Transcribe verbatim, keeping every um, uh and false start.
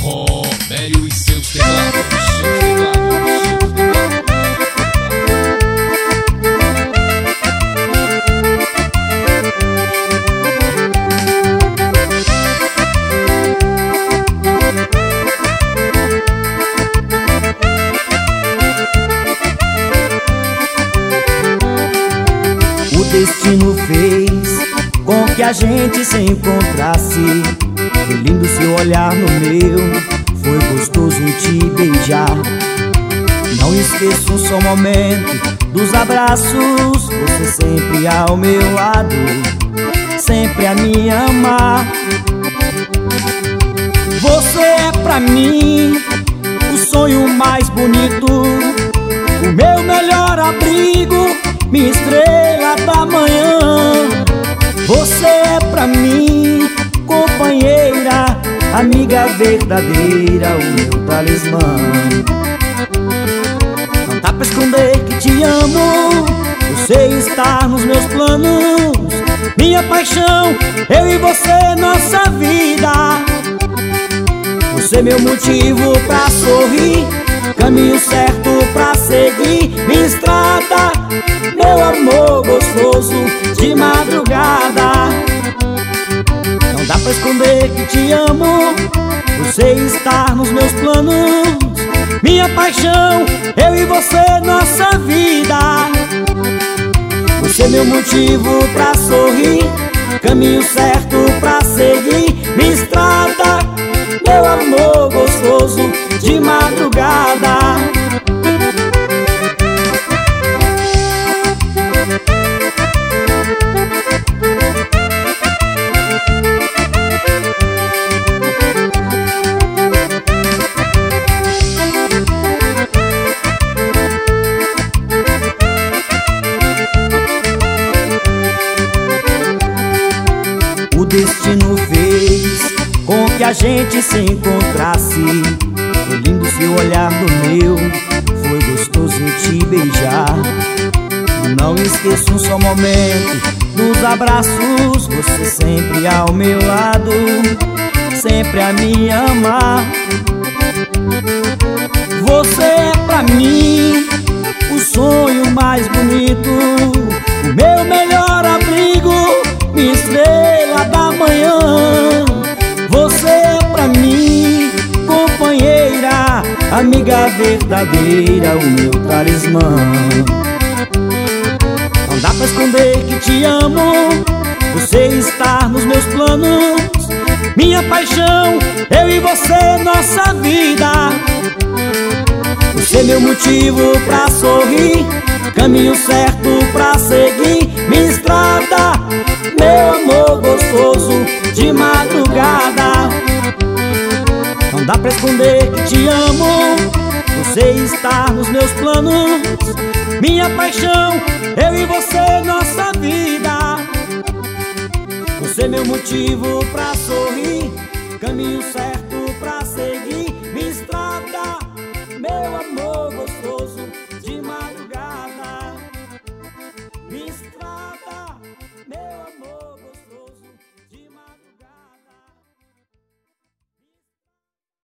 Romério e seus teclados, seus teclados, seus teclados. O destino fez com que a gente se encontrasse. Foi lindo seu olhar no meu, foi gostoso te beijar. Não esqueço um só momento dos abraços, você sempre ao meu lado, sempre a me amar. Você é pra mim o sonho mais bonito, o meu melhor abrigo, minha estrela da manhã. Você é pra mim companheira, amiga verdadeira, o meu talismã. Não dá pra esconder que te amo, você está nos meus planos, minha paixão, eu e você, nossa vida. Você é meu motivo pra sorrir, caminho certo pra seguir, minha estrada, meu amor gostoso de madrugada. Não dá pra esconder que te amo, você está nos meus planos, minha paixão, eu e você, nossa vida. Você é meu motivo pra sorrir, caminho certo pra seguir, minha estrada, meu amor gostoso de madrugada. O destino fez com que a gente se encontrasse. Foi lindo seu olhar no meu, foi gostoso te beijar. Não esqueço um só momento dos abraços, você sempre ao meu lado, sempre a me amar. Você é pra mim o sonho mais bonito, o meu melhor abrigo, minha estrela da manhã. Você é pra mim companheira, amiga verdadeira, o meu talismã. Não dá pra esconder que te amo, você está nos meus planos, minha paixão, eu e você, nossa vida. Você é meu motivo pra sorrir, caminho certo pra seguir, minha estrada, meu amor gostoso de madrugada. Não dá pra esconder que te amo, você está nos meus planos, minha paixão, eu e você, nossa vida. Você é meu motivo pra sorrir, caminho certo